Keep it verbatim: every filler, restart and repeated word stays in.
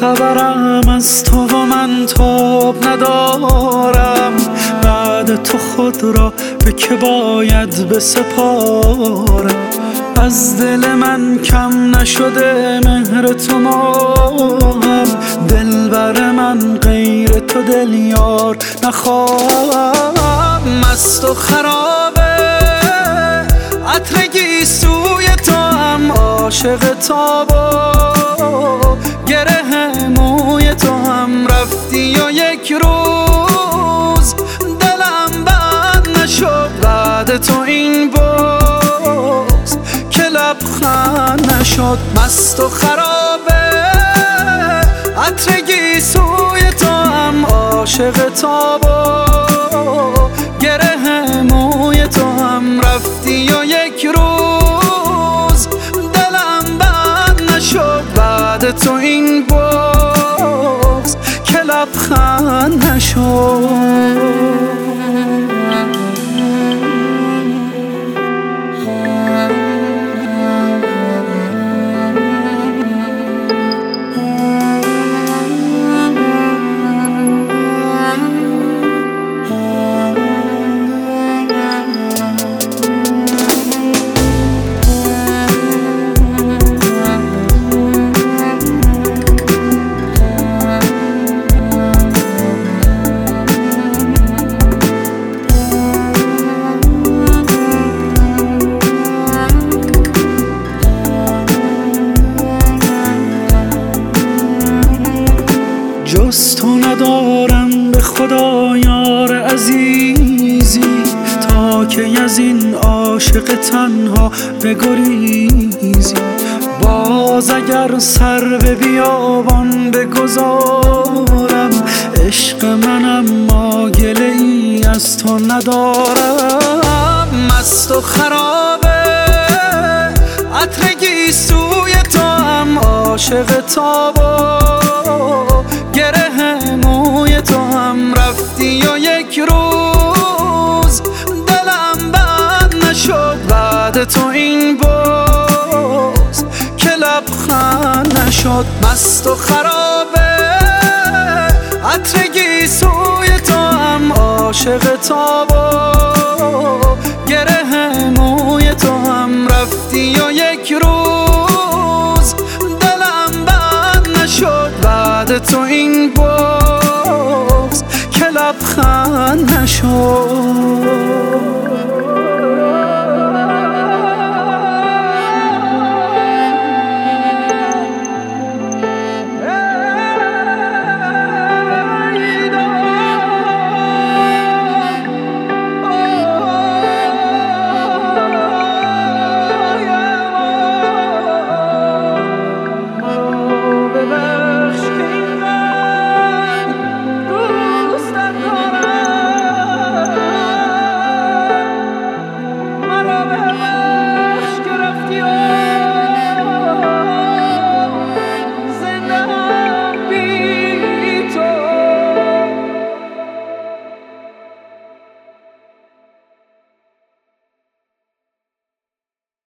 خبرم از تو و من تاب ندارم، بعد تو خود را به که باید بسپارم. از دل من کم نشده مهر تو ماهم، دلبر من غیر تو دل یار نخواهم. مست و خرابه عطر گیسوی تو هم، عاشق تاب و گره موی تو هم. رفتی و یک روز دلم بند نشد، بعد تو این باز که لبخند نشد. مست و خرابه عطر گیسوی تو هم، عاشق تاب و گره موی تو هم. رفتی و یک روز دلم بند نشد، بعد تو این باز که لبخند نشد. جز تو ندارم به خدا یار عزیزی، تا که از این عاشق تنها بگریزی. باز اگر سر به بیابان بگذارم، عشق منم ما گله ای از تو ندارم. مست و خرابه عطر گیسوی تو هم، عاشق تاب و گره موی تو هم. رفتی و یک روز دلم بند نشد، بعد تو این باز که لبخند نشد. مست و خرابه عطر گیسوی تو هم، عاشق تاب و گره موی تو هم. رفتی و یک روز دلم بند نشد، بعد تو این باز که لبخند نشد.